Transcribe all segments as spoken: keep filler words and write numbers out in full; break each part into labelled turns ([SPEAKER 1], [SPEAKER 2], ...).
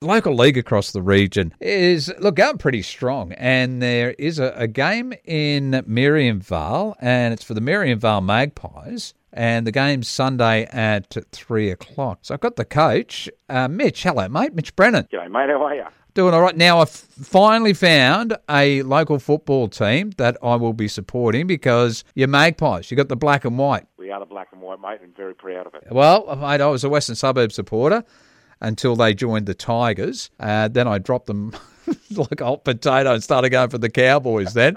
[SPEAKER 1] local league across the region is, look, going pretty strong. And there is a, a game in Miriamvale, and it's for the Miriamvale Magpies. And the game's Sunday at three o'clock. So I've got the coach, uh, Mitch. Hello, mate. Mitch Brennan.
[SPEAKER 2] G'day, mate. How are you?
[SPEAKER 1] Doing all right. Now, I've finally found a local football team that I will be supporting because you're Magpies. You got the black and white.
[SPEAKER 2] We are the black and white, mate, and very proud of it.
[SPEAKER 1] Well, mate, I was a Western Suburbs supporter until they joined the Tigers. Uh, then I dropped them like a hot potato and started going for the Cowboys then.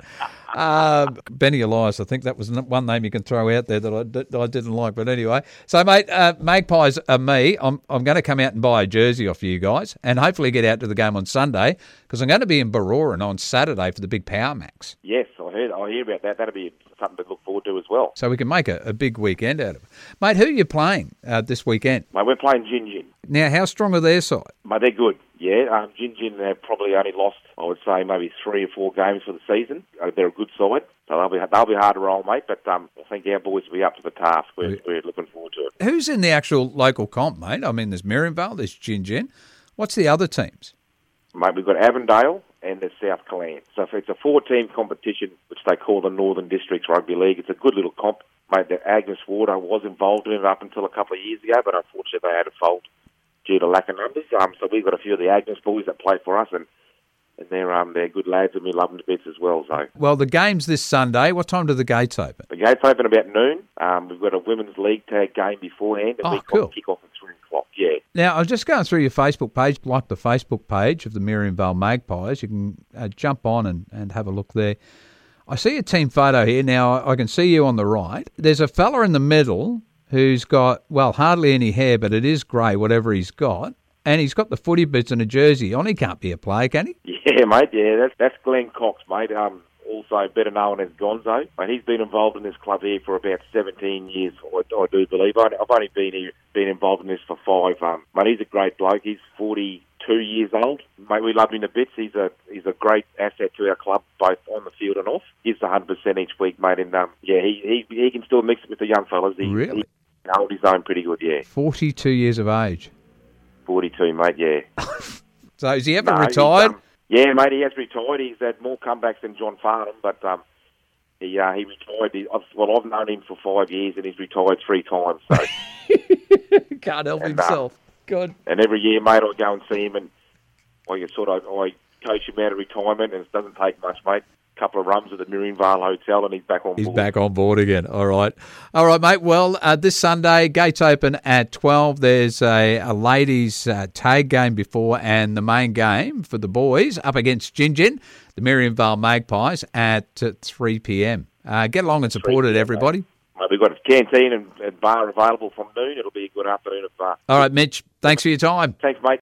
[SPEAKER 1] Uh, Benny Elias, I think that was one name you can throw out there that I, that I didn't like. But anyway, so, mate, uh, Magpies are me. I'm, I'm going to come out and buy a jersey off you guys and hopefully get out to the game on Sunday because I'm going to be in Baroran on Saturday for the big Power Max.
[SPEAKER 2] Yes, I heard. I hear about that. That'll be something to look forward to as well.
[SPEAKER 1] So we can make a, a big weekend out of it. Mate, who are you playing uh, this weekend?
[SPEAKER 2] Mate, we're playing Gin Gin.
[SPEAKER 1] Now, how strong are their side?
[SPEAKER 2] Mate, they're good. Yeah, um, Gin Gin have probably only lost, I would say, maybe three or four games for the season. Uh, they're a good side, so they'll be they'll be hard to roll, mate. But um, I think our boys will be up to the task. We're, we're looking forward to it.
[SPEAKER 1] Who's in the actual local comp, mate? I mean, there's Miriamvale, there's Gin Gin. What's the other teams?
[SPEAKER 2] Mate, we've got Avondale and there's South Killeen. So if it's a four-team competition, which they call the Northern Districts Rugby League, it's a good little comp. Mate, the Agnes Water was involved in it up until a couple of years ago, but unfortunately they had to fold due to lack of numbers. Um, so we've got a few of the Agnes boys that play for us, and, and they're um, they're good lads, and we love them to bits as well. So,
[SPEAKER 1] well, the game's this Sunday. What time do the gates open?
[SPEAKER 2] The gates open about noon. Um, we've got a women's league tag game beforehand, and
[SPEAKER 1] oh,
[SPEAKER 2] we
[SPEAKER 1] cool.
[SPEAKER 2] kick off at three o'clock. Yeah.
[SPEAKER 1] Now, I was just going through your Facebook page, like the Facebook page of the Miriamvale Magpies. You can uh, jump on and, and have a look there. I see a team photo here. Now, I can see you on the right. There's a fella in the middle who's got, well, hardly any hair, but it is grey, whatever he's got. And he's got the footy boots and a jersey on. He can't be a player, can he?
[SPEAKER 2] Yeah, mate, yeah. That's that's Glenn Cox, mate. Um, also better known as Gonzo. But he's been involved in this club here for about seventeen years, I, I do believe. I, I've only been here, been involved in this for five. Um, mate, he's a great bloke. He's forty-two years old. Mate, we love him to bits. He's a he's a great asset to our club, both on the field and off. He's one hundred percent each week, mate. And um, yeah, he, he he can still mix it with the young fellas. He,
[SPEAKER 1] really?
[SPEAKER 2] He can hold his own pretty good, yeah.
[SPEAKER 1] forty-two years of age.
[SPEAKER 2] forty-two, mate, yeah.
[SPEAKER 1] So is he ever
[SPEAKER 2] no,
[SPEAKER 1] retired?
[SPEAKER 2] Um, yeah, mate, he has retired. He's had more comebacks than John Farnham, but um, he uh, he retired. He, I've, well, I've known him for five years, and he's retired three times. So
[SPEAKER 1] can't help
[SPEAKER 2] and,
[SPEAKER 1] himself.
[SPEAKER 2] Uh,
[SPEAKER 1] Good.
[SPEAKER 2] And every year, mate, I go and see him, and I sort of I coach him out of retirement, and it doesn't take much, mate. Couple of rums at the Miriamvale Hotel, and he's back on
[SPEAKER 1] he's
[SPEAKER 2] board.
[SPEAKER 1] He's back on board again. All right. All right, mate. Well, uh, this Sunday, gates open at twelve. There's a, a ladies' uh, tag game before, and the main game for the boys up against Gin Gin, the Miriamvale Magpies, at uh, three p.m. Uh, get along and support it, everybody.
[SPEAKER 2] Mate. We've got a canteen and, and bar available from noon. It'll be a good afternoon of bar.
[SPEAKER 1] All right, Mitch. Thanks for your time.
[SPEAKER 2] Thanks, mate.